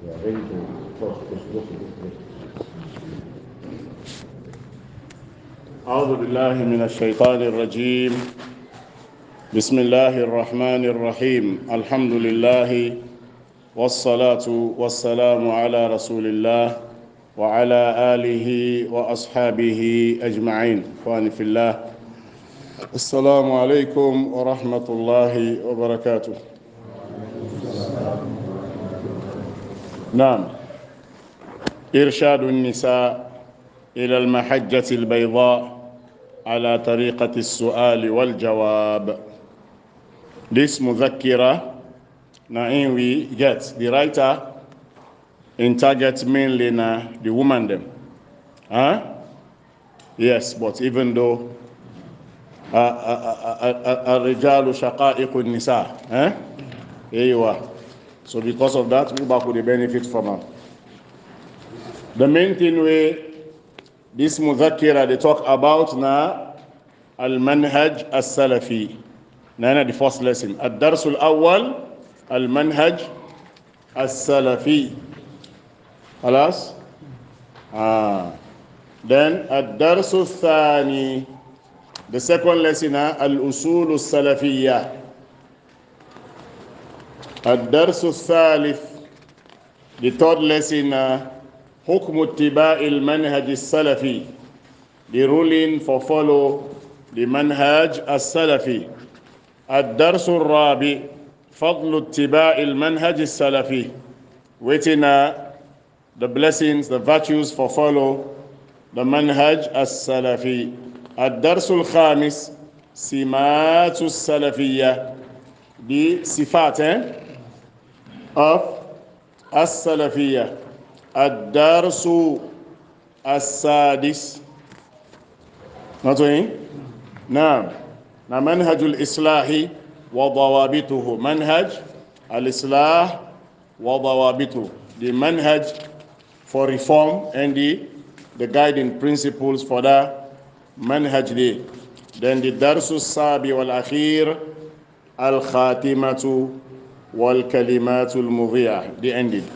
We are ready to proceed. أعوذ بالله من الشيطان الرجيم. بسم الله الرحمن الرحيم. الحمد لله والصلاة والسلام على رسول الله وعلى آله وأصحابه أجمعين. إخواني في الله، السلام عليكم ورحمة الله وبركاته. نعم. إرشاد النساء إلى المحجة البيضاء على طريقة السؤال والجواب. This مذكرة, now we get the writer in target mainly the woman them. Yes, but even though الرجال شقائق النساء. Here you are. So because of that, we could benefit from her. The main thing this mudhakkira they talk about now al-manhaj as-salafi. Now the first lesson. Ad-dars al-awwal al-manhaj as-salafi. Khalas? Then ad-dars al-thani, the second lesson, al-usul al-salafiyya. Ad-dars al-thalith, the third lesson, حكم اتباع المنهج السلفي, the ruling for follow the manhaj as-salafi. الدرس الرابع فضل اتباع المنهج السلفي, waiting the blessings, the virtues for follow the manhaj as-salafi. الدرس الخامس سمات السلفية, the sifat of as-salafiyya. الدرس السادس نعم منهج الإصلاح وضوابطه. منهج الإصلاح وضوابطه, the manhaj for reform and the guiding principles for that manhaj day. Then the درس السابع والأخير الخاتمة والكلمات المضيئة, the ending.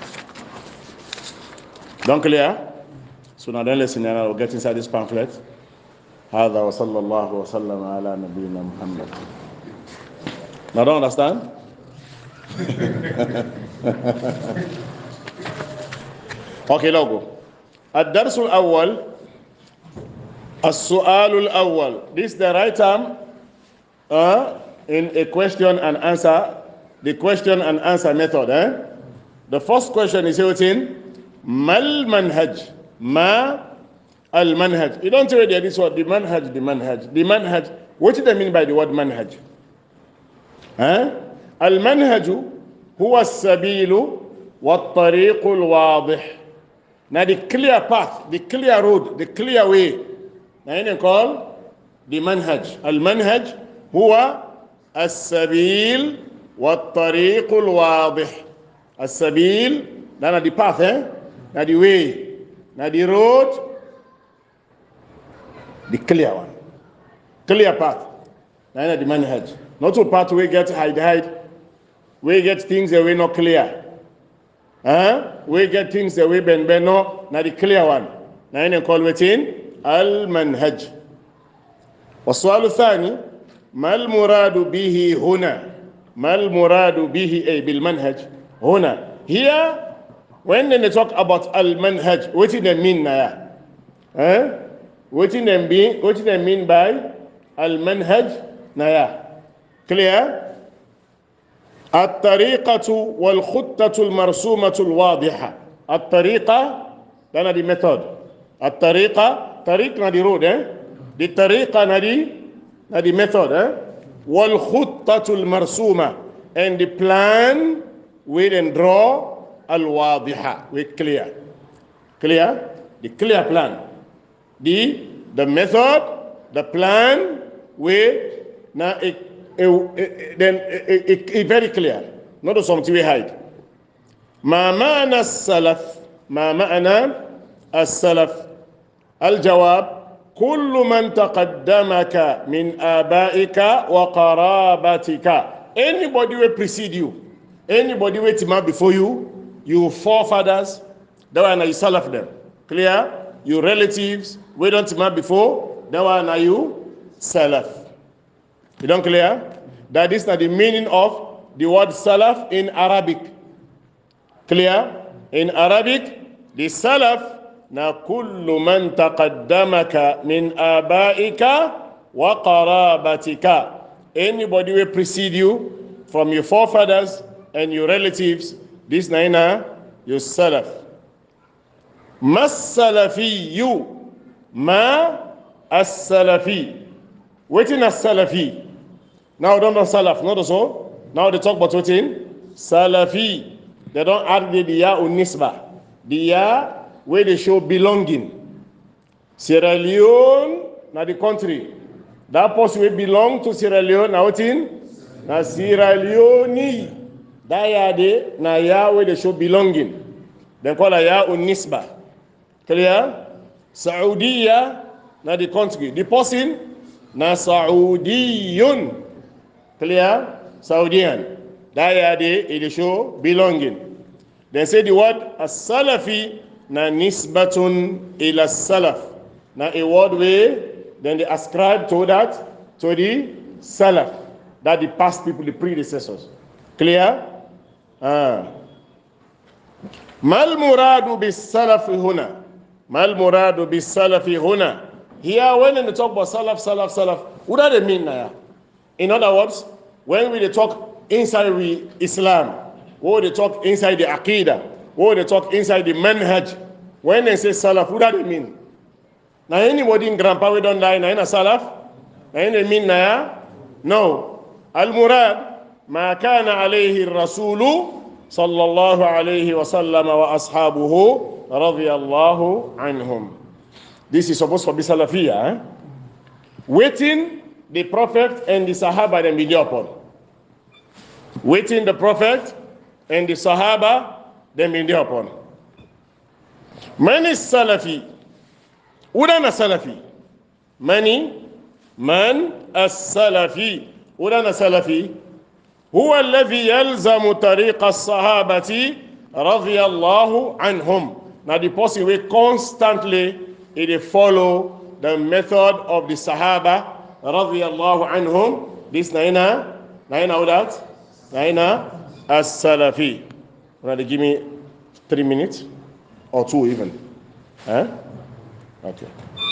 Don't clear? So now then listen, and I'll get inside this pamphlet. هذا وصلى الله وسلم على نبينا محمد. Now don't understand? Okay, logo. الدرس الأول السؤال الأول. This is the right term in a question and answer, the question and answer method. The first question is written mal manhaj, ma al manhaj. You don't read this word, the manhaj. What do they mean by the word manhaj? Al manhaju huwa as-sabilu wa at-tariqu al-wadih. Now the clear path, the clear road, the clear way. Now you call the manhaj. Al manhaj huwa as-sabil wa at-tariqu al-wadih. As-sabil, now the path, now the way, now the road, the clear one, clear path. Now the manhaj. Not to path we get hide, we get things that we not clear. We get things that we bend no, now the clear one. Now you call it in al-manhaj. والسؤال الثاني ما المراد به هنا؟ ما المراد به أي بالمنهج هنا? Here when they talk about al-manhaj, what do they mean now? What do they mean by al-manhaj now? Clear? الطريقة والخطة المرسومة الواضحة. الطريقة, that's the method. الطريقة, طريق the road, the طريقة the method, والخطة المرسومة, and the plan we then draw al-wadiha, we clear, the clear plan, the method, the plan, we now then very clear, not something we hide. ما معنى السلف؟ ما معنى السلف؟ الجواب كل من تقدمك من آبائك وقرابتك. Anybody will precede you, anybody will come before you, you forefathers, that one are you salaf them. Clear? You relatives, we don't met before, that one are you salaf. You don't clear? That is not the meaning of the word salaf in Arabic. Clear? In Arabic, the salaf na kullu man taqaddamaka min abaika wa qarabatika. Anybody will precede you from your forefathers and your relatives, this naina your salaf. Mas salafi, ma as-salafi. Waiting as salafi. Now don't know salaf, not so. Now they talk about waiting salafi. They don't add the ya or nisba. The ya where they show belonging. Sierra Leone, now the country. That person will belong to Sierra Leone, now waiting. Na Sierra Leone, that ya de, na ya where they show belonging. They call a ya or nisba. Clear? Saudiya, na the country. The person, na Saudiyun. Clear? Saudian. That ya de, it show belonging. They say the word as-salafi na nisbatun ila salaf. Na a word way, then they ascribe to that, to the salaf. That the past people, the predecessors. Clear? Mal muradu bis salafi huna. Mal muradu bis salafi huna. Here, when they talk about salaf, what do they mean now? In other words, when we talk inside Islam, or they talk inside the Aqidah, or they talk inside the Manhaj, when they say salaf, what do they mean? Now, anybody in grandpa we don't die, now in a salaf? Now, they mean now? No. Al-Murad, ma kana alayhi al-Rasulu, sallallahu alayhi wa sallam wa ashabuhu, radiyallahu anhum. This is supposed to be salafiyah. Waiting the Prophet and the Sahaba then be upon. Waiting the Prophet and the Sahaba then be upon. Man is Salafi. Udana Salafi. Man as-Salafi. Udana Salafi. هو الذي يلزم طريق الصحابة رضي الله عنهم. Now the person will constantly follow the method of the Sahaba رضي الله عنهم. This naina that? Naina as-Salafi. Now they give me 3 minutes or 2 even. Huh? Okay.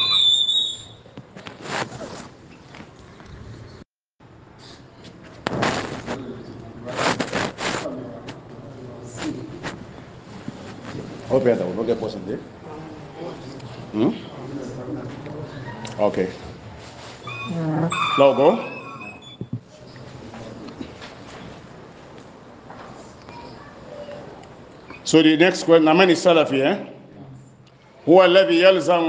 Hope that will not get person there. Okay. Now go. So the next question, Naman is Salafi, هو الذي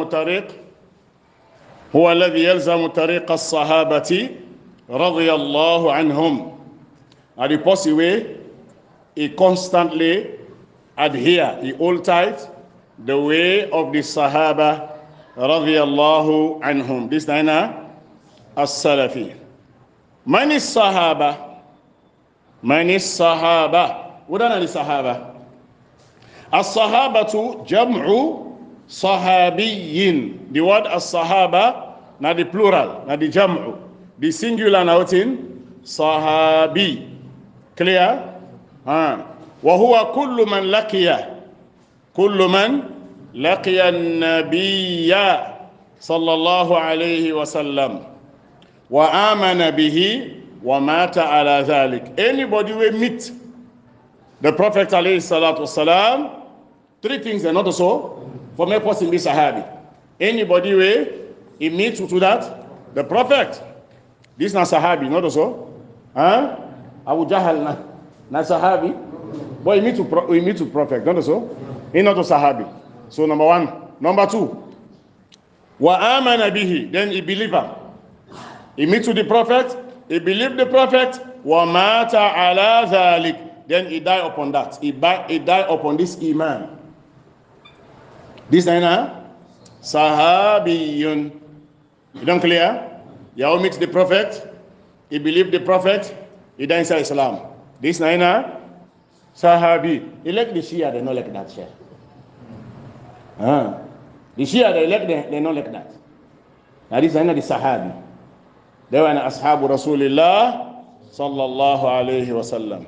يلزم طريق الصحابة رضي الله عنهم. And the possible way, he constantly adhere, he hold tight the way of the Sahaba radiyallahu anhum. This naina as-Salafi. Man is Sahaba. What are the Sahaba? As-Sahabatu jam'u sahabiyin. The word as-Sahaba, not the plural, not the jam'u. The singular now in sahabi. Clear? وهو كل من لقي النبي صلى الله عليه وسلم وآمن به ومات على ذلك. Anybody will meet the Prophet عليه الصلاة والسلام, 3 things are not so for me person be sahabi. Anybody will he meets to that the Prophet. This is not sahabi, not so. Abu Jahal na sahabi. But he meet to Prophet, not so. He not a sahabi. So number 1. Number 2. Wa amana bihi. Then he believe him. He meet to the Prophet. He believed the Prophet. Wa mata ala dhalik. Then he died upon that. He died upon this iman. This naina sahabiyun. You don't clear? Yahoo meets the Prophet. He believed the Prophet. He died inside Islam. This naina Sahabi. Elect the Shia, they not like that, Sheikh. The Shia, they elect, they not like that. Now this is the Sahabi. They were an Ashabu Rasulillah sallallahu alayhi wa sallam.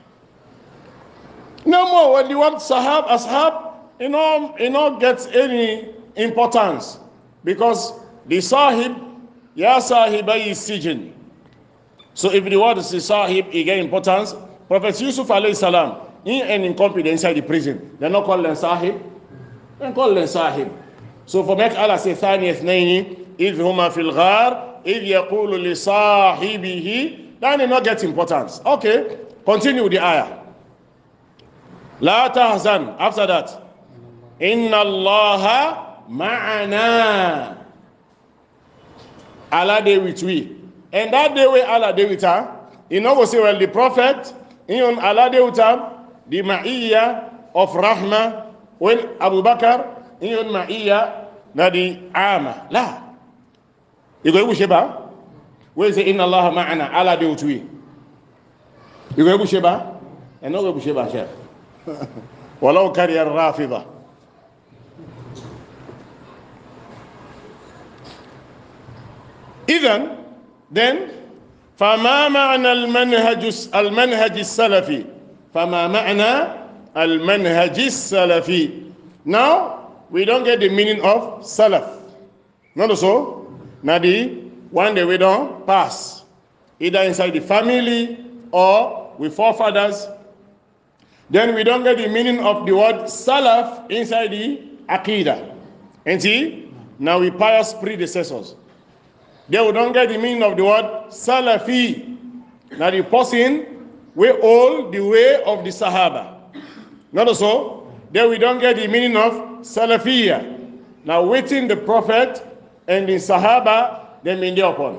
No more when the word Sahab, Ashab, it not gets any importance. Because the Sahib, Ya Sahibai Sijin. So if the word is Sahib, it get importance. Prophet Yusuf alayhi salam, in an incompetence inside the prison, they not call them Sahib, they call them Sahib. So for make Allah say Thani Ethnaini, if huma fil ghar, if yaqulu li sahibihi, then it not get importance. Okay, continue the ayah. La tahzan, after that. Inna Allaha ma'ana. Allah day with we. And that day where Allah day with her, you know we say, well, the Prophet, in Allah day with her, the ma'iyya of Rahma, when Abu Bakr, in ma'iyya, na the ama. La. You go to Sheba? Where is it? Inna Allah ma'ana. Allah day with we. You go to Sheba? And no go to Sheba, Sheikh. Walau kariya Rafida. Even then, فما معنى المنهج السلفي فما معنى المنهج السلفي. Now we don't get the meaning of salaf. Not so. Now the one that we don't pass either inside the family or with forefathers. Then we don't get the meaning of the word salaf inside the aqidah. And see, now we pious predecessors. They will don't get the meaning of the word Salafi. Now the person will hold the way of the Sahaba. Not so. Then we don't get the meaning of Salafiyya. Now waiting the Prophet and the Sahaba, they mean their upon.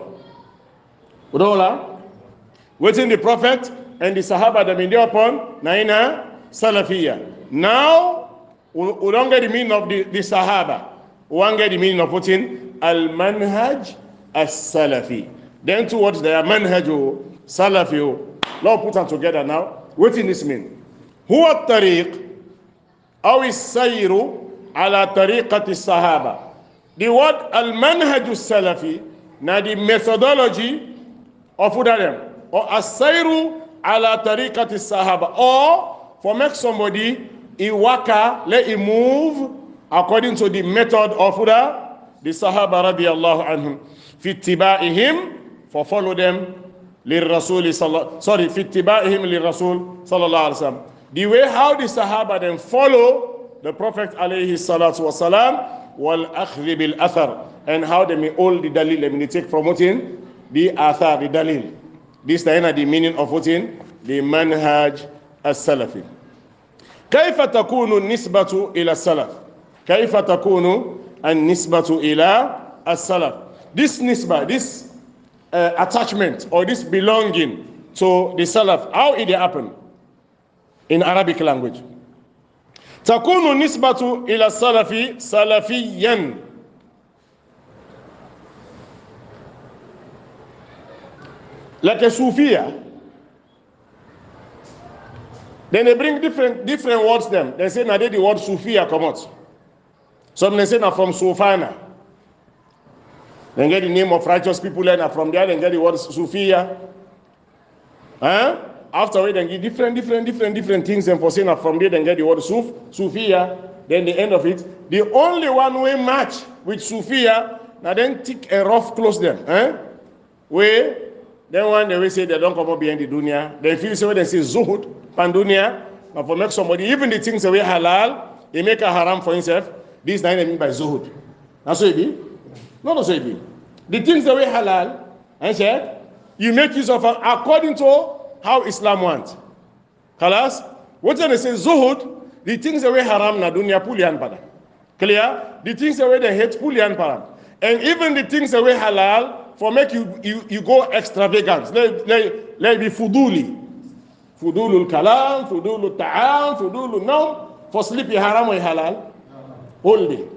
Waiting the Prophet and the Sahaba, they mean their upon. Naina Salafiyya. Now we don't get the meaning of the Sahaba. We don't get the meaning of putting Al-Manhaj As-Salafi. Then two words there, manhaju, salafi. Now put them together now. What does this mean? Huwa at-tariq aw as-sayru ala tariqati as-sahaba. The word al-manhaju as-salafi, na the methodology of them, or as-sayru ala tariqati as-sahaba, or for make somebody iwaka, let him move according to the method of the Sahaba radiyallahu anhum. في اتباعهم for follow them للرسول في اتباعهم للرسول صلى الله عليه وسلم. The way how the Sahaba then follow the Prophet عليه الصلاة والسلام والأخذ بالأثر, and how they may hold the dalil, they may take from within the athar, the dalil. This is the meaning of within the manhaj as-salafi. كيف تكون النسبة إلى السلف؟ كيف تكون النسبة إلى السلف? This nisbah, this attachment or this belonging to the Salaf, how it happen in Arabic language? تكون النسبة إلى السلف سلفيا. Like a Sufiya. Then they bring different words them. They say now the word Sufiya come out. Some they say now from Sufana. Then get the name of righteous people, and from there then get the word Sufiya. After then get different things, and for saying from there then get the word Sufiya. Then the end of it, the only one way match with Sufiya, now then take a rough close them. Where then one they will say they don't come up behind the dunya. They feel so when they say Zuhud, Pandunya, but for make somebody, even the things that we halal, they make a haram for himself. This is not mean by Zuhud. That's what it be. No, so it be. The things that we halal, and said, you make use of according to how Islam wants. Kalas, what they say Zuhud, the things that we haram na dunya pulian pada. Clear? The things that we they hate pulian pada. And even the things that we halal, for make you go extravagant. Let be fuduli. Fudulul kalam, fudulul ta'am, fudulul naum. For sleep you haram or halal? All day.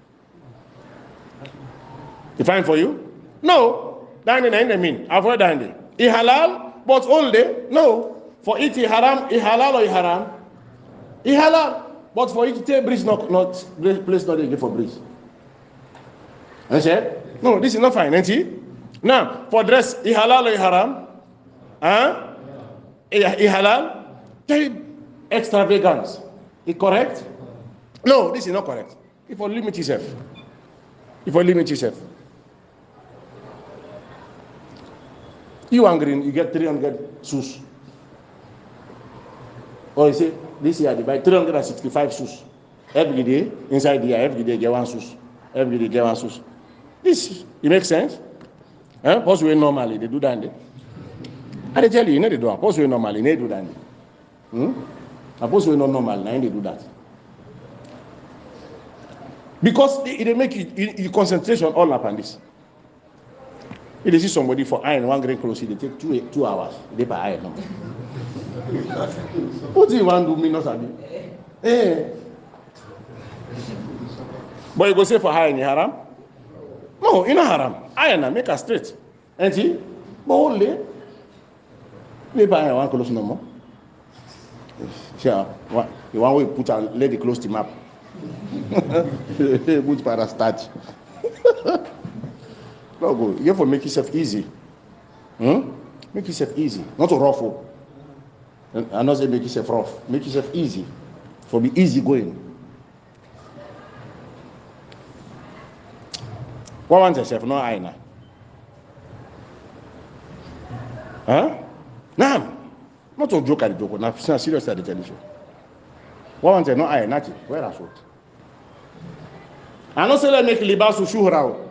You fine for you? No. Dine I mean. Avoid dine. Halal, but all day? No. For it haram, halal or haram? Halal. But for it to take bridge, not place not again for bridge. I said, no, this is not fine, ain't it? Now, for dress, halal or haram? Huh? Halal? Very extravagance. Is correct? No, this is not correct. If you limit yourself. If you limit yourself. You angry, you get 300 shoes. Or you say, this year they buy 365 shoes. Every day, inside the year, every day get one shoes. Every day get one shoes. This, it makes sense? Huh? Possibly normally, they do that. I tell you, you know they do. Possibly normally, they do that. Possibly not normal, now they do that. Because they make you concentration all up on this. If they see somebody for iron, one grain clothes, they take 2 hours. They buy iron. What do you want to do? Me not sabi. But you go say for iron, haram? No, it's not haram. Iron, make her straight. Ain't it? But only they buy iron, one clothes no more. Sure. You want to put and let the close to map. Put para starch. No go. You have to make yourself easy. Make yourself easy. Not to ruffle. And not say make yourself rough. Make yourself easy. For be easy going. What wants yourself? No aina. Huh? Nah. Not to joke at the joke. Now serious at the television. What wants no aina? Nothing. Where are you? I not say let make libasu shuhra.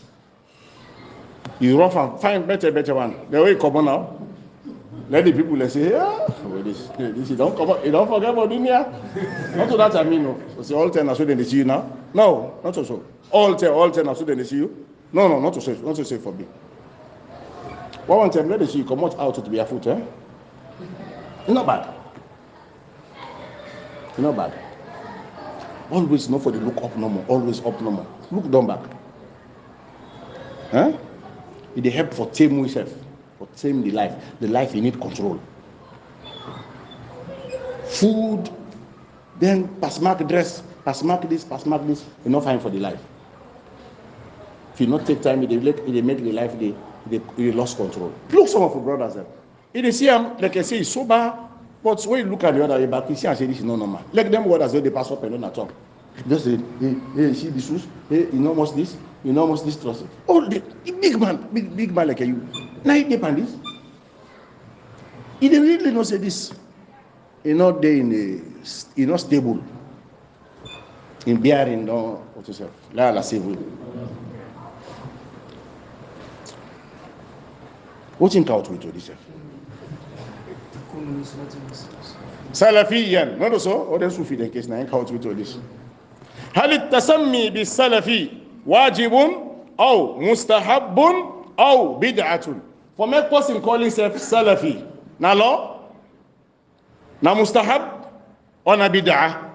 You rough and find better one. The way you come on now. Let the people say, yeah, this you don't come up, you don't forget about dunya. Not to that I mean, no. So all 10 are so they see you now. No, not so. All 10 are so they see you. No, not to say for me. One time let they see you come out to be a foot, It's not bad. It's not bad. Always not for the look up no more. Always up no more. Look down back. Huh? It help for tame yourself. For tame the life. The life you need control. Food, then pass mark dress, pass mark this, you're not fine for the life. If you not take time, they make the life they lost control. Look some of the brothers there. If they see them, like I say, it's sober, but when you look at the other way back, you see and say this is not normal. Like them brothers they pass up and not talk. Just say, hey, see the shoes, hey, you know what's this? You know what's this trust? Oh, the big man like you. Now you depend this. He didn't really not say this. You're not there you're not stable. In bearing, no, what to say? La civil. What in count with this? Salafiyan, not so, or the Sufi the case, now count with this. هل التسمي بالسلفي واجب أو مستحب أو بدعة? For make person calling himself Salafi, na law, na mustahab, or na bid'ah?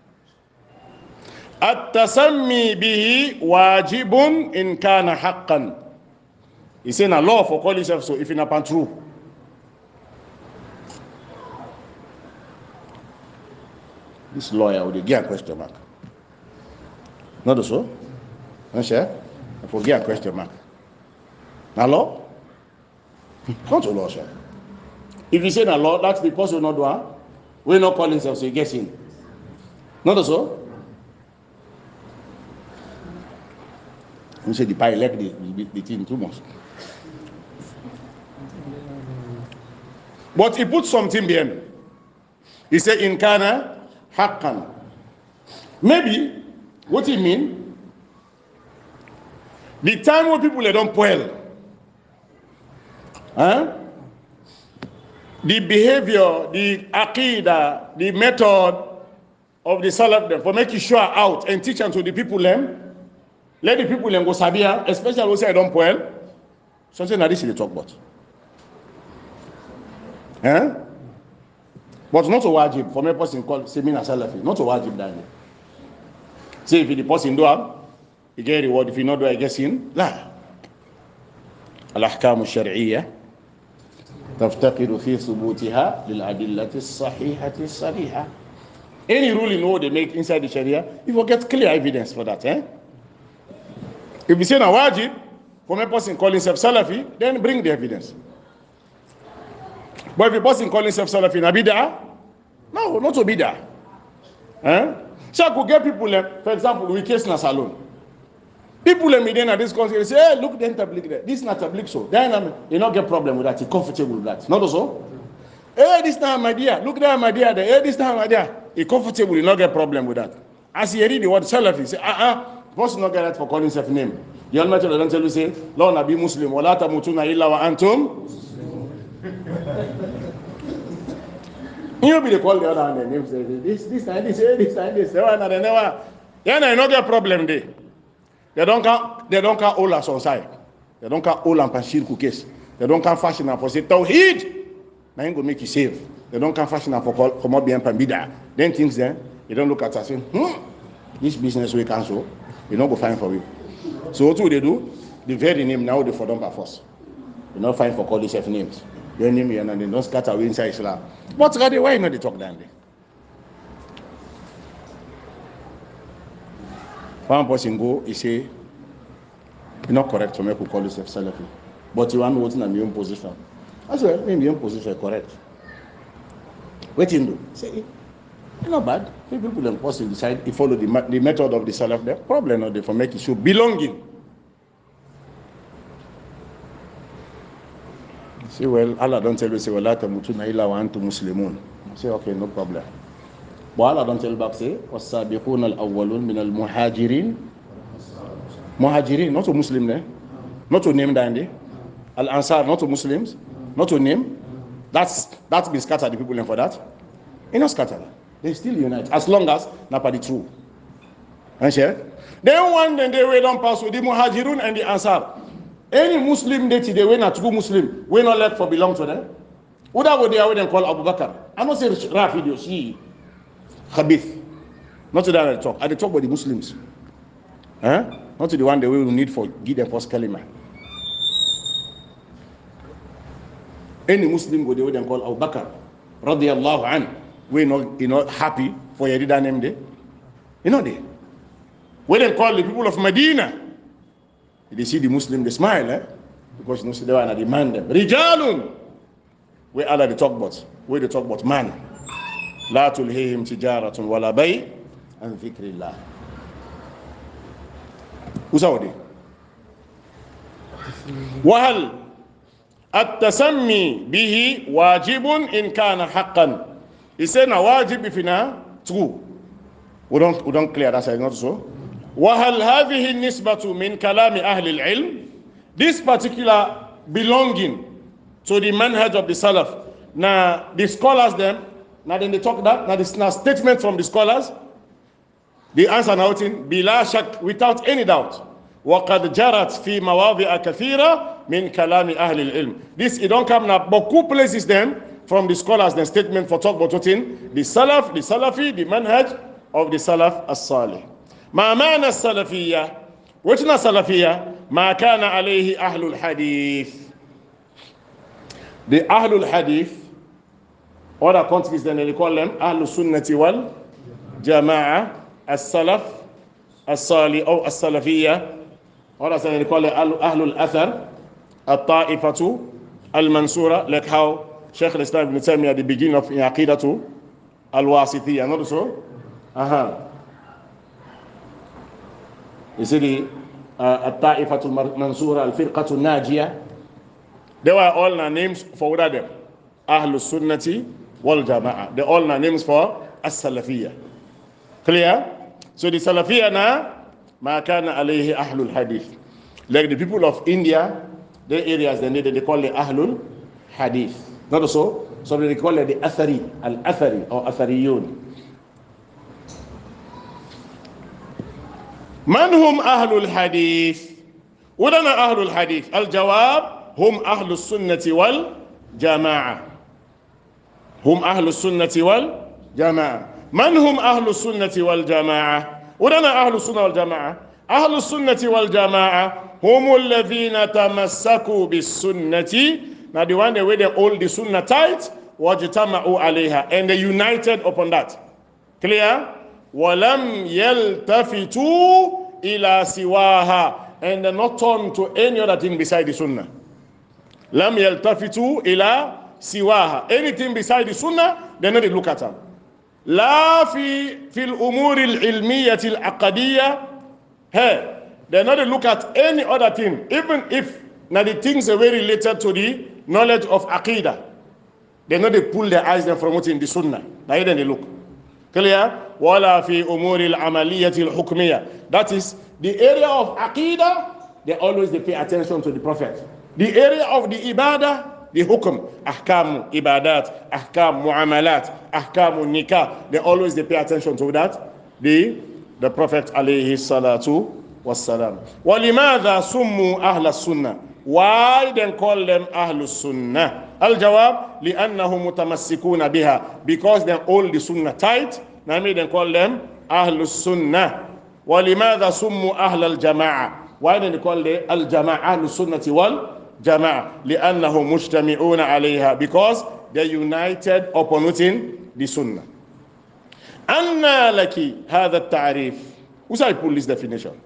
التسمي به واجب إن كان حقا. He say na law for calling himself so if it's not true. This lawyer would give a question mark. Not so? Not sure? I forget a question mark. Na law? Not a law, sir. If you say na law, that's the person not doing. We're not calling himself, so he gets in. Not so? You say the pie like the thing too much. But he put something behind. He said in kana haqqan. Maybe what he mean? The time when people don't poil, the behavior, the aqidah, the method of the salaf for making sure out and teach unto the people them. Let the people go sabia, especially those say I don't poil. Something like this they talk about. But not a wajib for me person called Semina Salafi. Not a wajib that. Say if the person do it, he get reward. If he not do, I guess in. La. Al-ahkam al-shar'iyya تفتقر في ثبوتها للأدلة الصحيحة الصريحة. Any ruling law they make inside the Sharia, you will get clear evidence for that. If you say na wajib for a person calling himself Salafi, then bring the evidence. But if a person calling himself Salafi na bid'ah, no, not to bid'ah. So I could get people, for example, we case na salon. People in Medina, this country, they say, hey, look, then tabligh there. This is not tabligh, so then you not get problem with that. You're comfortable with that. Not so. Hey, this time Ahmadiyya. Look there, Ahmadiyya there. Hey, this time Ahmadiyya. You're comfortable. You not get problem with that. As you read the word Salafi, say, person not get that for calling himself name. The Almighty don't tell you say, "La nabi Muslim, wa la tamutuna illa wa antum." You be the call the other hand name say this time this never. Yeah, no, not get problem there. They don't come all us on side. They don't come all and shirku case. They don't come fashion for say tawhid. Now ain't gonna make you save. They don't come fashion for come up behind bida. Then things then you don't look at us saying, this business we cancel. You not go find for you. So what do they do? The very name now they for them by force. You not find for call themselves names. Your name here and they don't scatter away inside Islam. But rather why not they talk down there? One person go, he say, you're not correct for me to call yourself Salafi. But you want to vote in my own position. I said, maybe your own position is correct. What you do? Say, it's not bad. People and person decide to follow the method of the Salaf. The problem not there for making sure belonging. Say, well, Allah don't tell you, say, well, la tamutuna illa wa antum muslimun. Say, okay, no problem. But Allah don't tell you back, say, was-sabiqun al-awwalun min al-muhajirin. Muhajirin, not to Muslim, not to name that. Al-Ansar, not to Muslims, not to name. That's been scattered, the people for that. It's not scattered. They still unite, as long as not the true. And share. Then one day they don't pass with the Muhajirun and the Ansar. Any Muslim that they were not true Muslim, we not let for belong to them. Who that would they are then call Abu Bakr? I'm not saying Rafi, Yoshi, Khabith. Not to that I talk. I talk about the Muslims. Not to the one they will need for give them first kalima. Any Muslim would they then call Abu Bakr, radiyallahu anhu. We're not happy for your leader name there. You know they. When they call the people of Medina, they see the Muslim, they smile, because you know they want to demand them. Rijalun, where Allah they talk about, where they talk about man. La tulhihim tijaratun wala bay an dhikrillah. Who's out there? Wahal at-tasammi bihi wajibun in kana haqqan. He said, "Na wajib if na true." We don't clear that side, not so. وَهَلْ هَذِهِ النِّسْبَةُ مِنْ كَلَامِ أَهْلِ الْعِلْمِ. This particular belonging to the manhaj of the Salaf. Now, the scholars them, now then they talk that, now this now statement from the scholars, the answer now in بِلَا شَك, without any doubt. وَقَدْ جَرَتْ فِي مَوَاضِعَ كَثِيرًا مِنْ كَلَامِ أَهْلِ الْعِلْمِ. This, it don't come now, but who places them from the scholars, the statement for talk about what in the Salaf, the Salafi, the manhaj of the Salaf as-Salih. ما معنى السلفية؟ وجنا السلفية ما كان عليه أهل الحديث. The أهل الحديث, other countries then they call them أهل السنة والجماعة, السلف الصالح أو السلفية. Others then they call them أهل الأثر, الطائفة المنصورة, like how Sheikh al-Islam ibn Taymiyyah at the beginning of Aqidatu al-Wasithiyya, not so? You see the At-Ta'ifatul Mansura, Al-Firqatul Najiyah. They were all names for what are them? Ahlus Sunnati wal Jama'ah. They all names for As-Salafiyya. Clear? So the Salafiyya na ma kana alayhi Ahlul Hadith. Like the people of India, their areas they call it Ahlul Hadith. Not so? So they call it the Athari, Al-Athari or Athariyun. من هم أهل الحديث؟ ودنا أهل الحديث. الجواب هم أهل السنة والجماعة. هم أهل السنة والجماعة. من هم أهل السنة والجماعة؟ ودنا أهل السنة والجماعة. أهل السنة والجماعة هم الذين تمسكوا بالسنة now the one way they hold the sunnah tight, wajtama'u alayha, and they united upon that. Clear? Walam yaltafitu ila siwaha, and they not turn to any other thing beside the sunnah. Lam yaltafitu ila siwaha, anything beside the sunnah, they not look at them. La fi fil umuri al-ilmiyyati al-aqadiyya, hey, they not look at any other thing, even if now the things are very related to the knowledge of aqidah. They know they pull their eyes from what's in the sunnah. Now then they look. Clear? Wala fi umuri al-amaliyyati al-hukmiyya. That is the area of aqidah. They always pay attention to the Prophet. The area of the ibadah, the hukm, ahkam ibadat, ahkam muamalat, ahkam nikah. They always pay attention to that. The Prophet alayhi salatu wassalam. وَلِمَاذَا سُمُّوا أَهْلَ السُّنَّةِ? Why then call them Ahlus Sunnah? Al-Jawab, لِأَنَّهُمْ مُتَمَسِّكُونَ بِهَا, because they hold the Sunnah tight. Now me then call them Ahlus Sunnah. وَلِمَاذَا سُمُّوا أَهْلَ الْجَمَاعَةِ? Why then they call them Al-Jama'a, Ahlus Sunnati wal Jama'a? لِأَنَّهُمْ مُجْتَمِعُونَ عَلَيْهَا, because they united upon the Sunnah. أَنَّا لَكِ هَذَا التَّعْرِيفِ. Who say I pull this definition?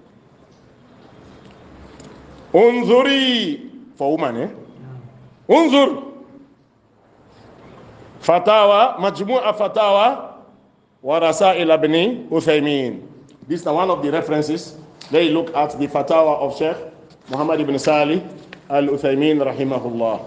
Unzuri, for woman, Unzur Fatawa, Majmu'a Fatawa wa Rasail ibn Uthaymin. This is one of the references. They look at the Fatawa of Sheikh Muhammad ibn Salih al-Uthaymin rahimahullah.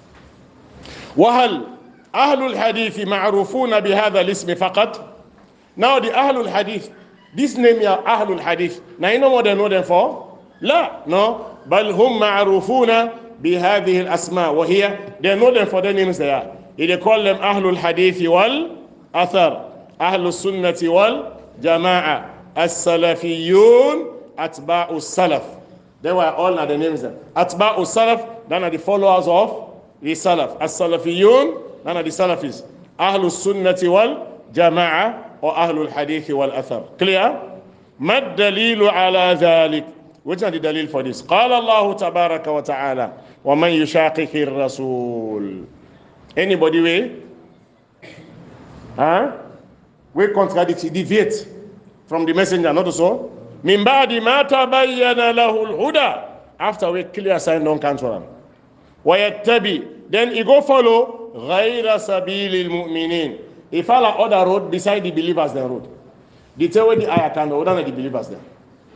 وهل أهل الحديث معروفون بهذا الاسم فقط? Now the Ahlul Hadith, this name here, Ahlul Hadith. Now you know what they know them for? لا, no. بل هم معروفون بهذه الأسماء, وهي, they know them for their names they are. They call them أهل الحديث والأثر, أهل السنة والجماعة, السلفيون, أتباع السلف. They were all now the names there. أتباع السلف, then are the followers of the Salaf. السلفيون, then are the Salafis. أهل السنة والجماعة, or أهل الحديث والأثر. Clear? ما الدليل على ذلك? Which are the dalil for this? قال الله تبارك وتعالى ومن يشاقق الرسول. Anybody way? We contradict, deviate from the messenger, not so. من بعد ما تبين له الهدى. After we clear sign don't cancel them. ويتبع, then he go follow غير سبيل المؤمنين. He follow other road beside the believers their road. The tell where the ayah can go, other the believers there.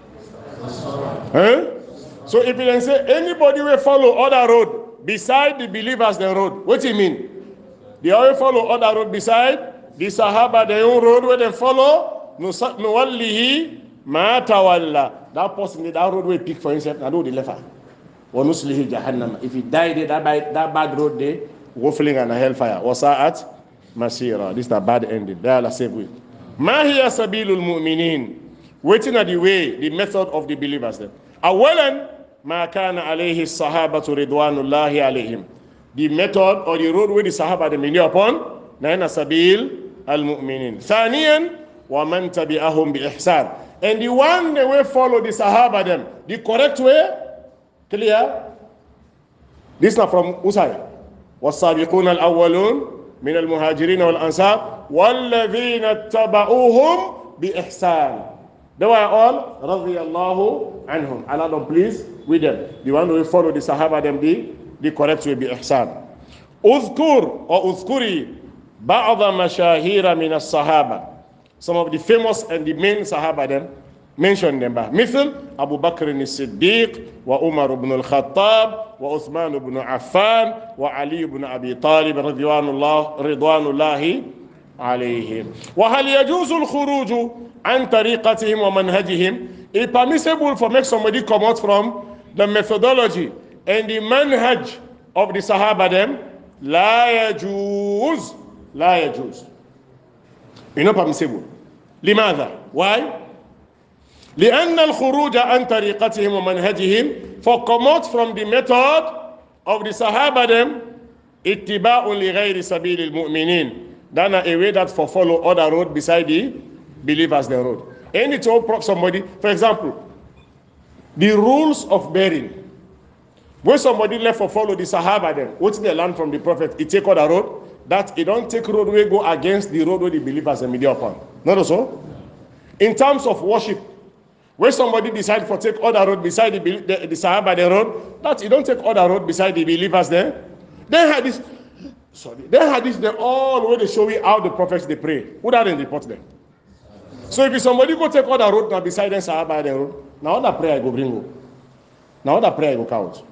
So if you then say anybody will follow other road beside the believers the road, what do you mean? They all follow other road beside the Sahaba their own road where they follow nuwallihi ma tawalla. That person that road will pick for himself and do the left. Wa nuslihi jahannam. If he died there, that bad road there, waffling and a hellfire. Wasa'at masira. This is a bad ending. They are the same way. Ma hiya sabilul mu'minin. Waiting at the way, the method of the believers then. Awalan ma kana alayhi sahabatu ridwanullahi alayhim. The method or the road where the sahaba they made upon, naina sabil al-mu'minin. Thaniyan wa man tabi'ahum bi ihsan. And the one they will follow the sahaba them, the correct way, clear? This is not from Usay. Was-sabiqun al-awwalun min al-muhajirin wal-ansar wal-ladhina taba'uhum bi ihsan. They were all, radiyallahu anhum. Allah don't please with them. The one who follow the Sahaba, them the correct way be ihsan. Uzkur or uzkuri ba'adha mashahira min as-sahaba. Some of the famous and the main Sahaba them, mention them. Mithl Abu Bakr as-Siddiq, wa Umar ibn al-Khattab, wa Uthman ibn Affan, wa Ali ibn Abi Talib, ridwanullahi alayhim. Wa hal yajuzu al-khuruju an tariqatihim wa manhajihim. It's permissible for make somebody come out from the methodology and the manhaj of the Sahaba them. La yajuz. La yajuz. It's not permissible. لماذا? Why? لأن الخروج عن طريقتهم ومنهجهم, for come out from the method of the Sahaba them, اتباع لغير سبيل المؤمنين. Then a way that for follow other road beside the believers the road. Any to somebody, for example, the rules of bearing When somebody left for follow the Sahaba then, what's they learn from the Prophet? He take other road. That he don't take road where go against the road where the believers are media upon. Not so? In terms of worship, when somebody decide for take other road beside the Sahaba the road, that he don't take other road beside the believers there. Then had this, they all where they show you how the prophets they pray. Who that in report them? So if somebody go take other road now beside the Sahaba the road, now other prayer I go bring you. Now other prayer I go count.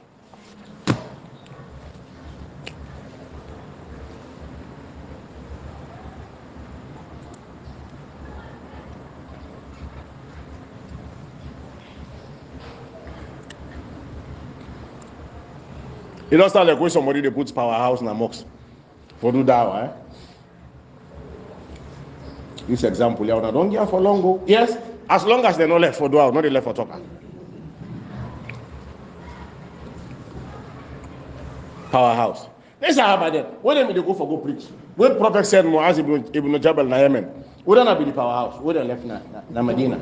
It don't start like when somebody they put powerhouse in a mosque for do that, eh? This example, yeah, don't get for long go. Yes, as long as they're not left for dua, not they left for talker. Powerhouse. Let's have about that. When they go for go preach. When Prophet said Muaz ibn Jabal na Yemen, we don't be the powerhouse. We don't left na Medina.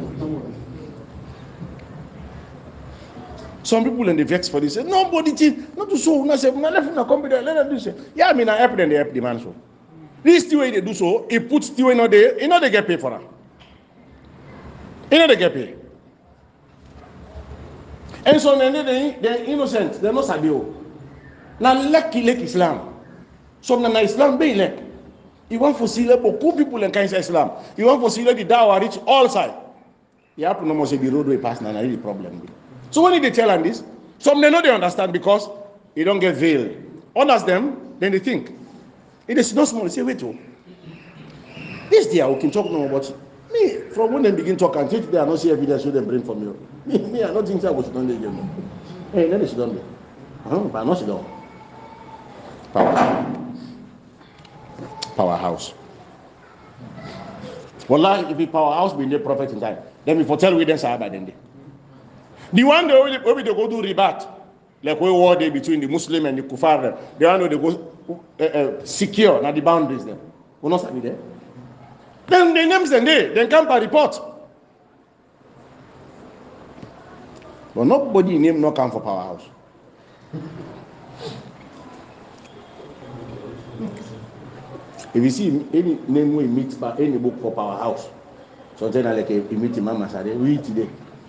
Some people in the vex for this say, nobody not to so not say left na come there, let them do say. Yeah, I mean I help them, they help the man so. This way they do so, he puts the way not there, you know they get paid for that. You know they get paid. And so they're innocent, they're not sabio. Now lucky like Islam. Some na Islam be like. You want for see beaucoup people in kind of Islam. You want for see the dawah reach all sides. You have to know say the roadway pass na really problem. So when they tell them this, some they know they understand because they don't get veiled. Others them, then they think. It is not small. They say, wait, oh, this day we can talk no about me. From when they begin talk and take they are not see evidence so they bring from you. Me, I don't think that was done again. Hey, let us done there. But not sit down. Powerhouse. Wallahi, if the powerhouse be the prophet in time, then we foretell with them Sahaba then they. The one where they go do ribat, like we war day between the Muslim and the Kufar, the one where they go secure now the boundaries there. We not be there. Then the names and then come by report. But nobody name no come for powerhouse. If you see any name we meet by any book for powerhouse, so then like a meet Mama Sade, we today.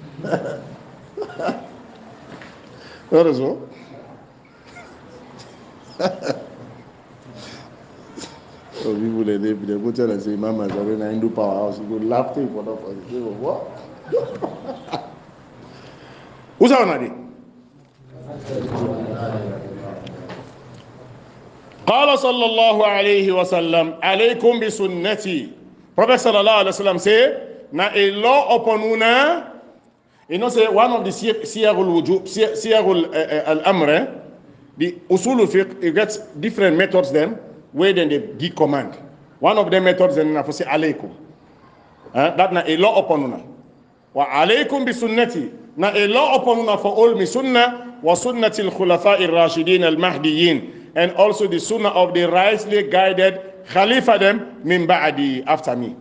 What is all? So people they go tell and say, Mama Sade, I do powerhouse. You go laugh to for that for the what? Who's on that? قال صلى الله عليه وسلم عليكم بسنتي. Prophet صلى الله عليه وسلم say, na a law upon una. You know, say one of the siyagul wujub, siyagul al-amr, the usul al-fiqh, you get different methods then, where then they give command. One of the methods then for say alaykum. That na a law upon una. Wa alaykum bi sunnati. Na a law upon una for all mi sunnah wa sunnati al-khulafa ar-rashidin al-mahdiyyin. And also the sunnah of the rightly guided Khalifa them min ba'di after me.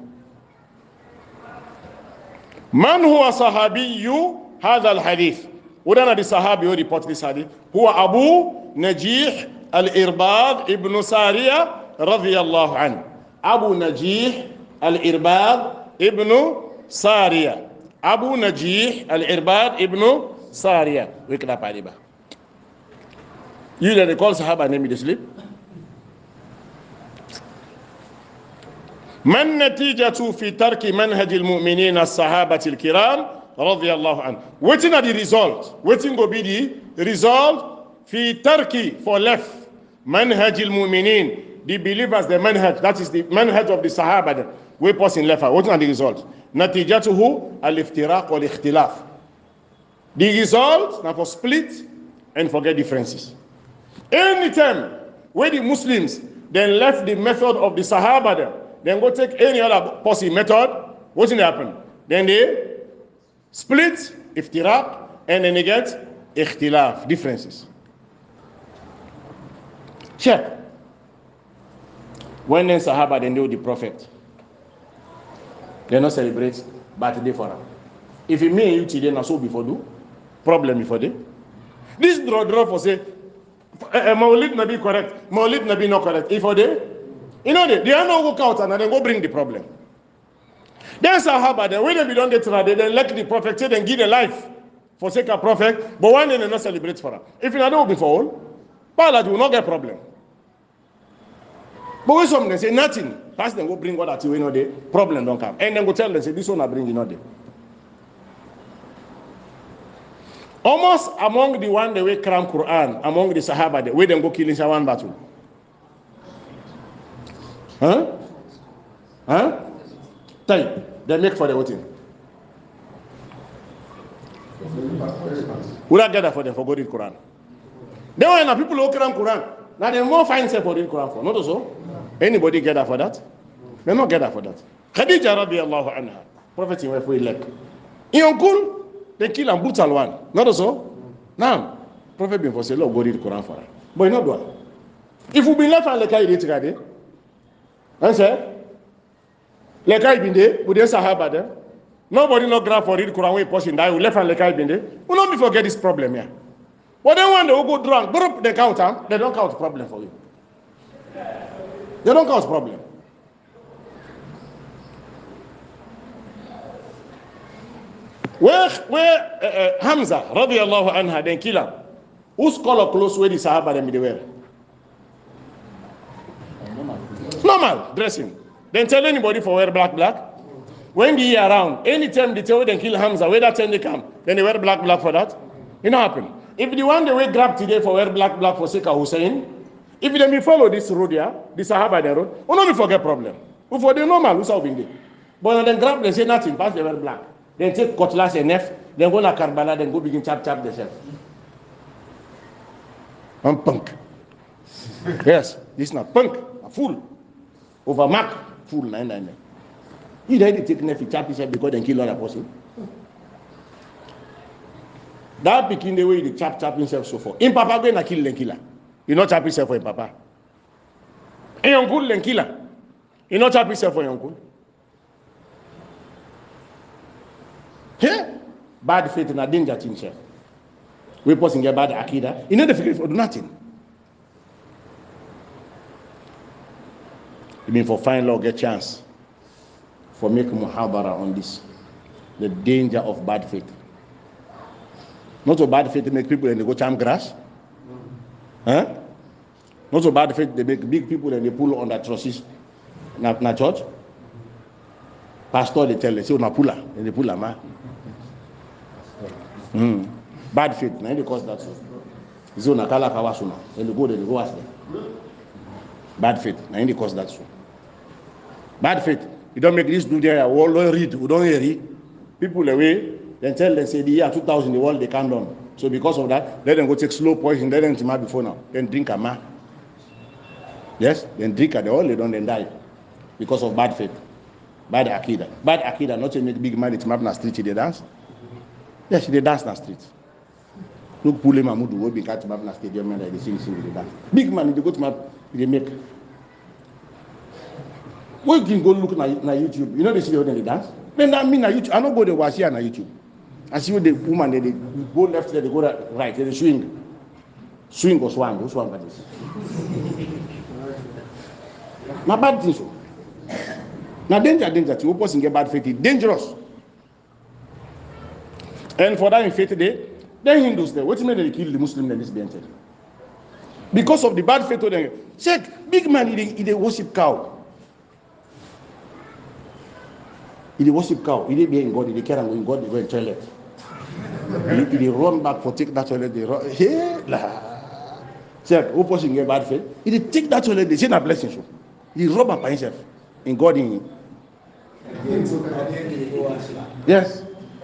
Man huwa sahabiyyu hadha al-hadith. Udana the sahabi who report this hadith. Huwa Abu Najih al-Irbad ibn Sariya radiyallahu anhu. Abu Najih al-Irbad ibn Sariya. Abu Najih al-Irbad ibn Sariya. Wikna pariba. You that they call Sahaba name they sleep. من نتيجة في ترك منهج المؤمنين الصحابة الكرام رضي الله عنه. Waiting at the result. Waiting go be the result في ترك for left منهج المؤمنين. The believers the manhaj, that is the manhaj of the Sahaba. We person left. Waiting at the result. نتيجته الافتراق والاختلاف. The result now for split and forget differences. Anytime where the Muslims then left the method of the Sahaba then go take any other possible method, what's going to happen? Then they split, iftiraq, and then they get ikhtilaf, differences. Check. When then Sahaba then do the Prophet, they not celebrate birthday for them. If it mean you today, not so before do, problem before they. This draw for say, Maulid Nabi correct, Maulid Nabi not correct. If they, they are not work out and then go bring the problem. Then Sahaba, then when we don't get to that, they then let the prophet say, then give a life for sake of prophet, but one day they not celebrate for her. If you don't before, Bala will not get problem. But when some they say nothing, pass them go bring what that you the problem don't come. And then go tell them, say, this one I bring the. Almost among the one they will cram Quran, among the Sahaba, the way them go kill in one battle. They make for the voting. We not gather for them for going Quran. Then when people who cram Quran, now they more find self for the Quran for. Not so. Anybody gather for that? They not gather for that. Khadija radiyallahu anha, Prophet in for elect. In they kill and brutal one. Not so. Now, Prophet been for say, Lord, go read the Quran for her. But not do it. If we be left and like I did today, answer. Like I been there, with the Sahaba there. Nobody not grab for read the Quran when person die. We left and like I been there. We not be forget this problem here. But then when they will go drunk, they count them. They don't count problem for you. They don't count problem. Where Hamza radiyallahu anha then kill him, whose color clothes where the Sahaba them they wear? Normal dressing. Then tell anybody for wear black. When they are around, anytime they tell them kill Hamza, where that time they come, then they wear black for that. It not happen. If the one they will grab today for wear black for sake of Hussein, if they follow this road here, the Sahaba the road, we not forget problem. We for the normal, we solve it. But then grab, they say nothing, pass they wear black. Then take cutlass and knife, then go to Karbala, then go begin chap themselves. I'm punk. Yes, this is not punk, a fool. Over mark, fool, 999. You don't take knife, chap himself because they kill another person. That begin the way the chap himself so far. In Papa, go and kill the killer. You not chap himself for your Papa. In your uncle, the killer. You not chap himself for your uncle. Bad faith in a danger thing, chef. We person get bad akida. You know the figure for do nothing. You mean for fine law get chance for make muhabara on this. The danger of bad faith. Not so bad faith to make people and they go charm grass. Huh? Not so bad faith they make big people and they pull on that trusses na church. Pastor they tell they say na pulla and they pull a man. Bad faith, na they cause that. So na kala kawasuna, and they go ask them. Bad faith, na they cause that. Bad faith, you don't make this do there. We don't read, we don't read. People away, then tell them say the year 2000 the world they can't done. So because of that, let them go take slow poison, let them to before now, then drink a ma. Yes, then drink at the all they don't then die because of bad faith, bad akida. Bad akida, not to make big man it's map na street they dance. Yes, they dance na street. Look, Pule Mahmoud will be cut map na stadium and they sing they dance. Big man, they go to map, they make. We can go look na YouTube. You know they see how they dance. Then that mean na YouTube. I don't go to watch here na YouTube. I see the woman they go left, they go right, they swing or swang, go swang like this. Na bad thing so. Na danger. To person get bad faith, dangerous. And for that in faith day, then Hindus there, what do you mean they kill the Muslim and this be entered? Because of the bad faith of them. Check, big man, he worship cow. He worship cow. He be in God, he care and God, he go in toilet. He run back for take that toilet, they run. Hey, la. Check, who person get bad faith? He take that toilet, they say na blessing so. He rub up by himself. In God in him. Yes.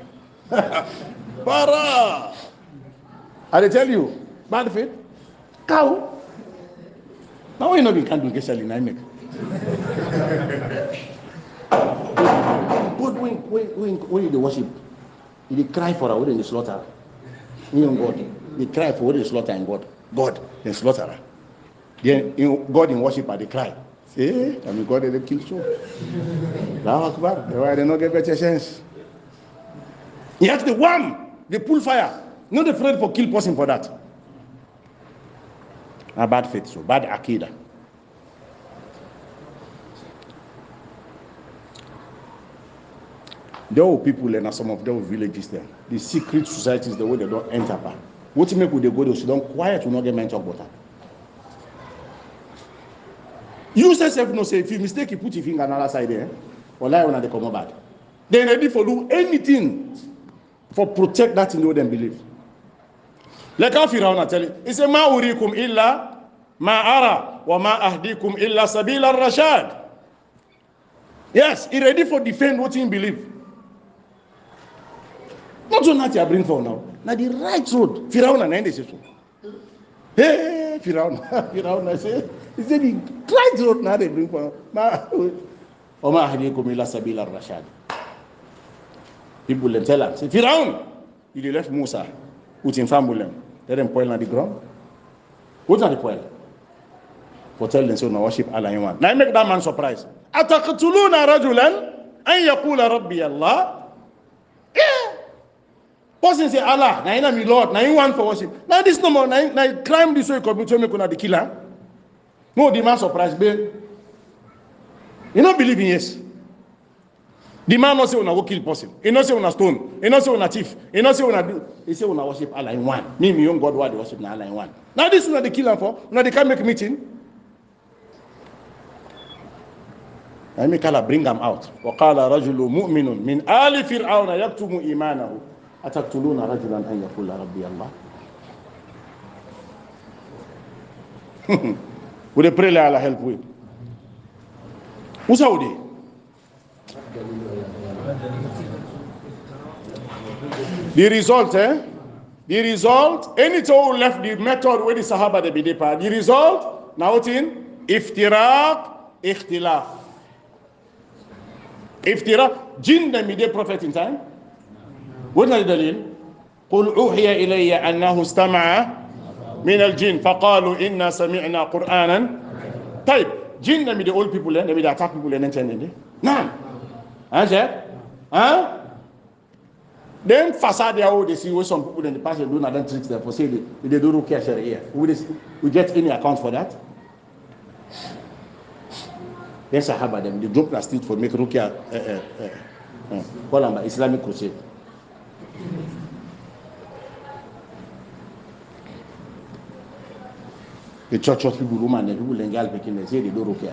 Para! I tell you, bad faith, cow. Now you know we can't do gasoline, I make. But when they worship, they cry for what in the slaughter. In God, they cry for what in the slaughter in God. God, they slaughter. Then God in worship, they cry. See, I mean God they kill so. Allahu Akbar. Why they not get better chance? You have to wham, they pull fire. Not afraid for kill person for that. A bad faith, so bad akida. There were people and some of them villages there. The secret societies, the way they don't enter back. What you make with the go to Sudan quiet will not get mental water. You yourself no say if you mistake you put your finger on the other side there, or lie when they come back. They're ready for do anything for protect that in them believe. Like how Firaun tell you, he say ma urikum illa ma ara wa ma ahdikum illa sabila rashad. Yes, he ready for defend what he believe. Not so that you bring for now. Now the right road. Firaun and end so. Hey, Firaun, Firaun I say, he said the right road now they bring for ma wa ma ahdikum illa sabila rashad. People tell us, say Firaun, you left Musa with him family. Let them point on the ground. What are the point? For tell them so now worship Allah in one. Now make that man surprised. Ataqtuluna rajulan an yaqula rabbi Allah. Yeah. Person say Allah, now you Lord, now you want for worship. Now this no more, now crime this way commit to make una the killer. No, the man surprised, babe. You don't believe in yes. The man not say una go kill person. He not say una stone. He not say una thief. He not say una do. He say una worship Allah in one. Me, my own God, why they worship na Allah in one. Now this una the killer for. Una they can't make meeting. I make Allah bring them out. وقال رجل مؤمن من آل فرعون يكتم إيمانه أتقتلون رجلا أن يقول ربي الله. Would they pray Allah help with? Who's Saudi? The result, The result, any who left the method where the Sahaba they be deeper. The result, now what in? Iftiraq, ikhtilaf. Iftiraq, jinn the mide prophet in time. What is the dalil? قل أوحي إلي أنه استمع من الجن فقالوا إنا سمعنا قرآنا. طيب, jinn the mide old people, they be attack people and then nah. Huh? Then facade they see what some people in the past they do not tricks them for say they do ruqya sharia. We get any account for that? Then Sahaba them they drop the street for make ruqya call them Islamic crusade. The church people woman the people in Gal Pekin they say they do ruqya.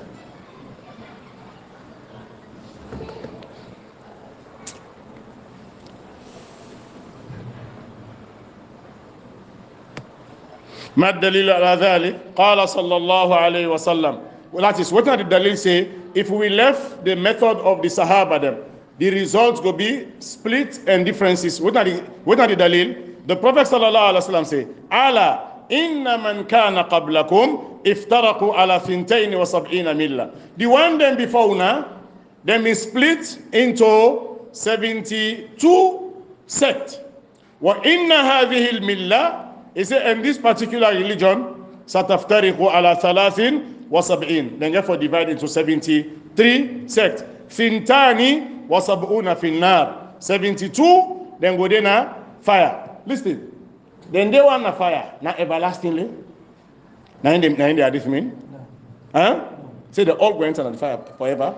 ما الدليل على ذلك؟ قال صلى الله عليه وسلم. Well, that is what the dalil say. If we left the method of the Sahaba, them, the results will be split and differences. What are the dalil? The Prophet sallallahu alaihi wasallam say, "Ala inna man kana qablakum iftaraku ala thintain wa sab'ina milla." The one then before now, then been split into 72 sects. Wa inna hadhihi al-milla. He said, in this particular religion, سَتَفْتَرِقُ عَلَى ثَلَاثٍ وَسَبْعِينَ. Then therefore divide into 73 sects. ثِنْتَانِ وَسَبْعُونَ فِي النَّارِ. 72, then go there fire. Listen. Then they want a fire, not everlastingly. Now in the hadith mean? Huh? Say they all go enter the fire forever.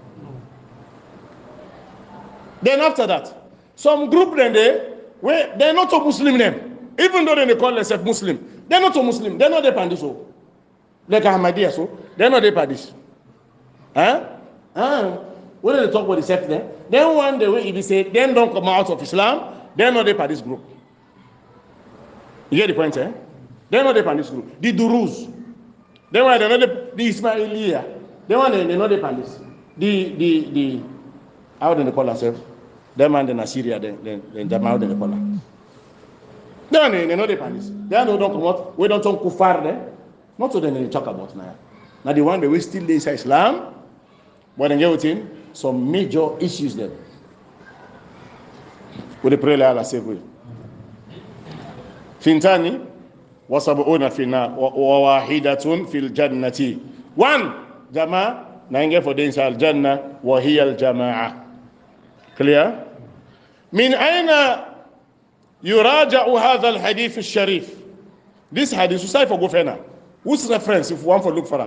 Then after that, some group then they're not a Muslim name. Even though they call themselves Muslim, they're not a Muslim. They're not a Pandis. Like Ahmadiyya, so they're not a Pandis. When they talk about the sect there, then one day if they say, then don't come out of Islam, they're not a Pandis group. You get the point, eh? They're not a Pandis group. The Duruz, then why they're not the Ismailiyah, then why they're not a Pandis. The how do they call themselves? Them and the Assyria, then how do they call them? They know the Panis. They don't come out. We don't talk kufar there. Not so then they talk about now. Now the one that we still inside Islam, but then get in some major issues there. With the prayer Allah save we. Fintani wasabuna fina wa wahidatun fil jannati. One jama naingia for the inside al-jannah wa hiya al-jama'a. Clear? Min aina يراجع هذا الحديث الشريف. This hadith is for Gofena. Whose reference if one for look for that?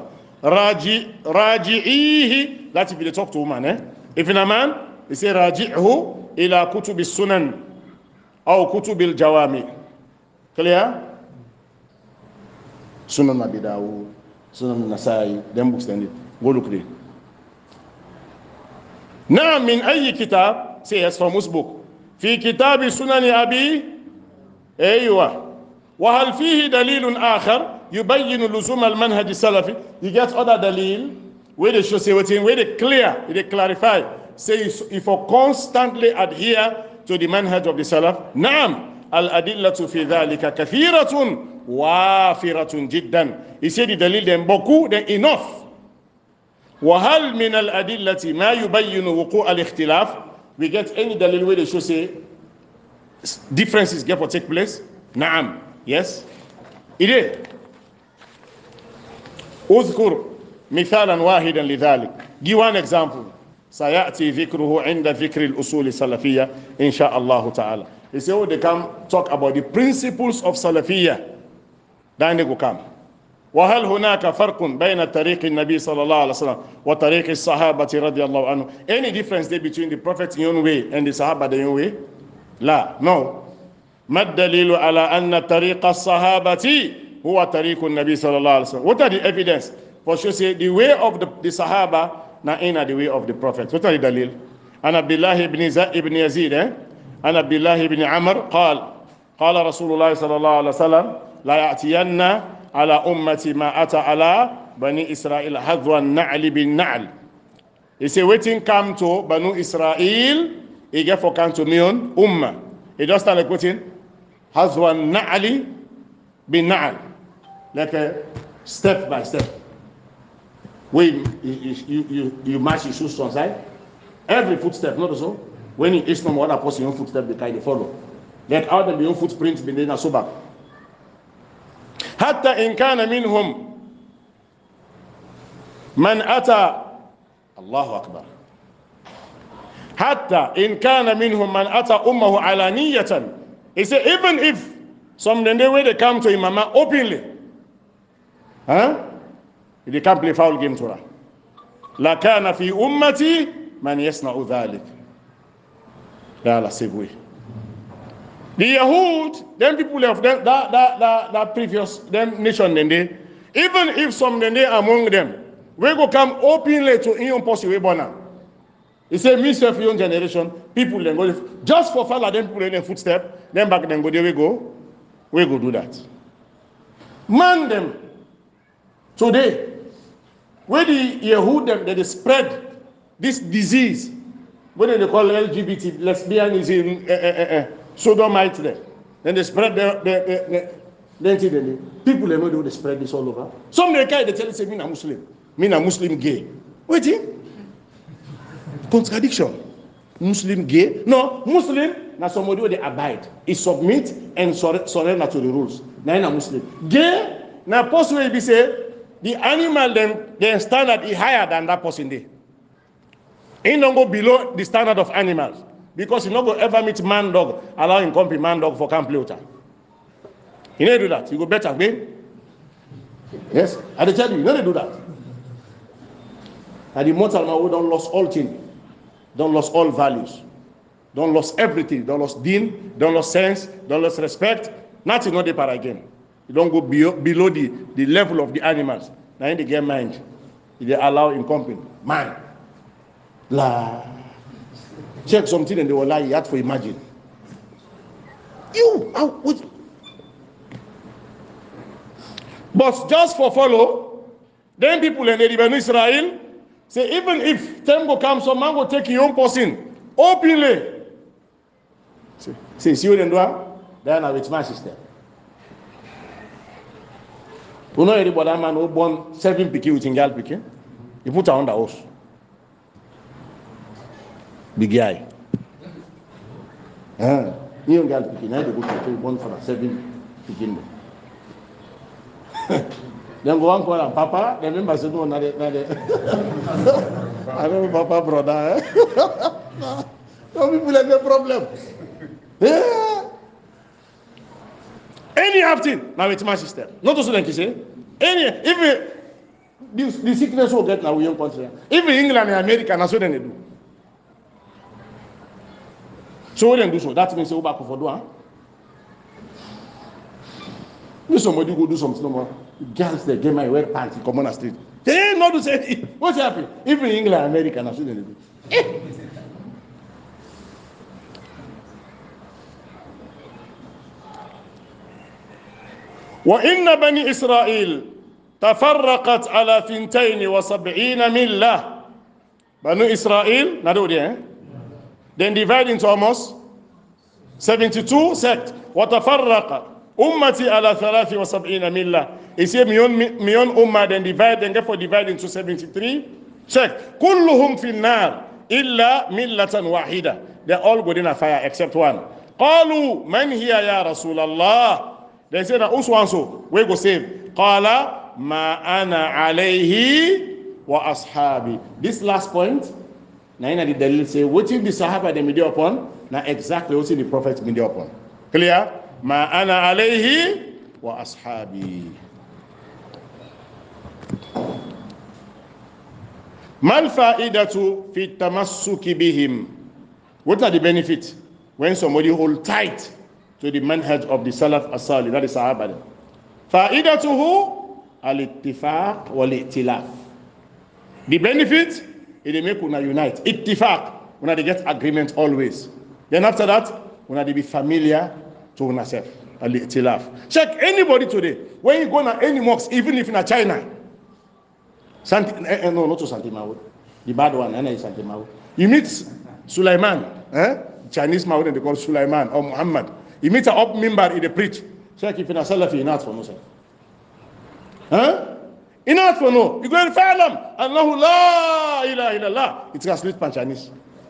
Raji'ihi. That's if you talk to woman, eh? If in a man, he say raji'hu ila kutubi sunan or kutubil jawami. Clear? Sunan Abi Dawud, Sunan Nasai, them books then go look there. Now min ayi kitab? Say yes from whose book? في كتاب سنن أبي أيوة وهل فيه دليل آخر يبين لزوم المنهج السلفي. You get other dalil where they show say where they clear, they clarify. Say if you constantly adhere to the manhaj of the salaf. نعم الأدلة في ذلك كثيرة وافرة جدا. He said the dalil then beaucoup then enough. وهل من الأدلة ما يبين وقوع الاختلاف. We get any dalil where they show say differences get for take place. نعم. Yes. إيه. أذكر مثالا واحدا لذلك. Give one example. سيأتي ذكره عند ذكر الأصول السلفية إن شاء الله تعالى. He say, oh, they come talk about the principles of Salafiyya. Then they go come. وهل هناك فرق بين طريق النبي صلى الله عليه وسلم وطريق الصحابة رضي الله عنه. Any difference there between the Prophet's own way and the Sahaba their own way? لا. No. ما الدليل على أن طريق الصحابة هو طريق النبي صلى الله عليه وسلم. What are the evidence? For sure say the way of the Sahaba now in the way of the Prophet. What are the dalil? عن عبد الله بن يزيد عن عبد الله بن عمر قال رسول الله صلى الله عليه وسلم لا يأتين على أمتي ما أتى على بني إسرائيل حذو النعل بالنعل. He say waiting come to Banu Israel, he get for come to me on Ummah. He just start like waiting حذو النعل بالنعل, like a step by step. When you march your shoes to one side, every footstep, not so. When you each from other person, your footstep they kind of follow. Let out of your footprints be then so back. حتى إن كان منهم من أتى الله أكبر حتى إن كان منهم من أتى أمه علانية. He said even if some day when they come to Imama openly, they can't play foul game to her. لكان في أمتي من يصنع ذلك. Ya Allah save way. The Yahud, them people of them, that previous them nation, then they, even if some then they among them, we go come openly to in post we born. He say me self young generation, people then go just for follow them people in their footstep, then back then go there we go do that. Man them today, where the Yahud them they spread this disease, what they call LGBT, lesbianism, sodomite there. Then they spread the people they know they spread this all over. Some they tell you say me a Muslim gay. Wait, contradiction. Muslim gay? No, Muslim now somebody where they abide. He submit and surrender to the rules. Now a Muslim. Gay now possibly be say the animal them standard is higher than that person there. He don't go below the standard of animals. Because you not go ever meet man dog, allow him come be man dog for camp later. You need to do that. You go better, babe. Yes, I tell you, you need to do that. And the mortal man who don't lost all things, don't lost all values, don't lost everything, don't lost deen, don't lost sense, don't lost respect. Nothing not there again. You don't go below the level of the animals. Now in the game mind, they allow him company. Man, la. Check something and they will lie. You have to imagine. But just for follow, then people in the Banu Israel say even if tempo comes, some man will take your own person openly. Say, see what they do? Then I with my sister. You know anybody man who born 7 pikin with girl pikin? He put her on the house. Big guy. You girl picking, I go to one for 7 picking. Then go on call and Papa, then remember say no na de. I know Papa brother. Some people have a problem. Any happening now it's my sister. Not also like you say. If the sickness will get now we young country. Even England and America, that's what they do. So what they do so? That means they go back for do. If somebody go do something no more, girls they get my wear pants, come on the street. They not do say what's happening. Even England and America, that's what they do. وإن بني إسرائيل تفرقت على 72 ملة. Banu Israel, then divide into almost 72 sects. وتفرق أمتي على 73 ملة. He said, Mion Ummah, then divide, and therefore divide into 73 sects. كلهم في النار إلا ملة واحدة. They're all going in a fire except one. قالوا من هي يا رسول الله? They say that also we go save. Qala ma ana alayhi wa ashabi. This last point, na ina the dalil say what if the Sahaba they made upon? Na exactly what the Prophet made upon. Clear? Ma ana alayhi wa ashabi. Mal fa'idatu fi tamassuki bihim. What are the benefits when somebody hold tight to the manhaj of the Salaf as-Salih, that is Sahaba. Fa'idatuhu al-ittifaq wal-i'tilaf. The benefit, it make una unite. Ittifaq, una they get agreement always. Then after that, una they be familiar to una self. Al-i'tilaf. Check anybody today. When you go to any mosque, even if in China, no, not to Santiago, the bad one, Santiago. You meet Sulaiman, Chinese man they call Sulaiman or Muhammad. He meet up member in the preach. Check if in a Salafi in for no sir. In for no. You go and find them. Allahu la ilaha illallah. It translates pan Chinese.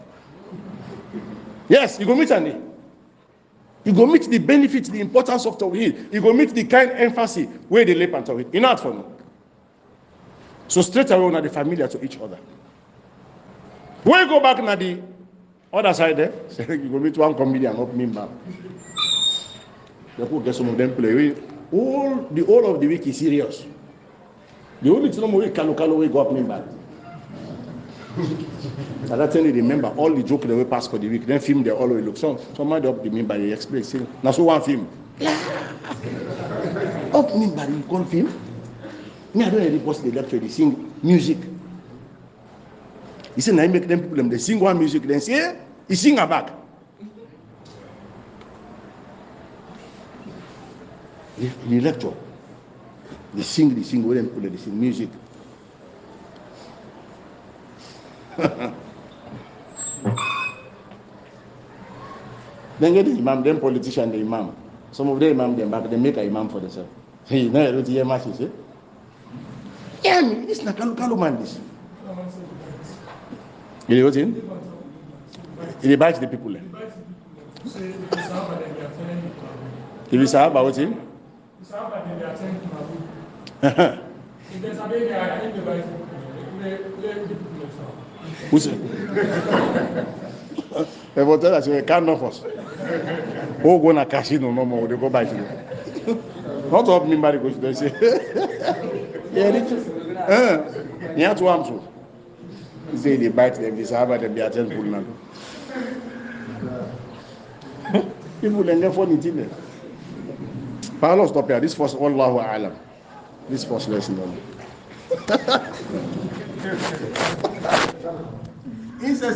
Yes, you go meet and you go meet the benefit, the importance of Tawheed. You go meet the kind emphasis where they lay pan Tawheed. In for no. So straight away we are familiar to each other. When you go back na the other side there, you go meet one comedian up member. The whole get some of them play. All of the week is serious. The only thing we Kalu we go up member. And that's when they remember all the joke they will pass for the week. Then film they always look. Somebody up the member they explain. Say, now so one film. Up member you call film. Me I don't really post the lecture. They sing music. He said, I make them people they sing one music. Then say, he sing a back. The lecture, they sing, when they sing music. Then get the imam, then politician, the imam. Some of the imam, them back, they make an imam for themselves. Hey, now I don't hear much, you say? Yeah, it's not Kalu man, this. You know what in? He bites the people. If you say about what in? Who said? They will tell us we can't know first. Who go na casino no more? They go buy it. Not of me, but they say. Yeah, to answer. Say they bite them. They say about them. They attend full now. People they never funny thing. Paulo stop here. This first Allahu A'lam. This first lesson only.